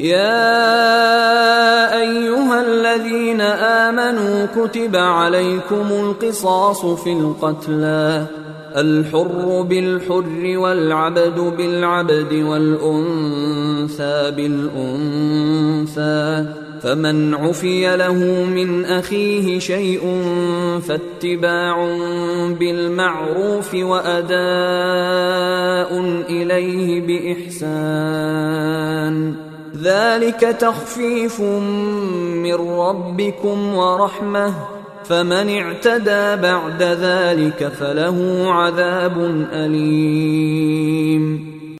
يا أيها الذين آمنوا كتب عليكم القصاص في القتلى الحر بالحر والعبد بالعبد والأنثى بالأنثى فمن عفي له من أخيه شيء فاتباع بالمعروف وأداء إليه بإحسان ذلك تخفيف من ربكم ورحمة فمن اعتدى بعد ذلك فله عذاب أليم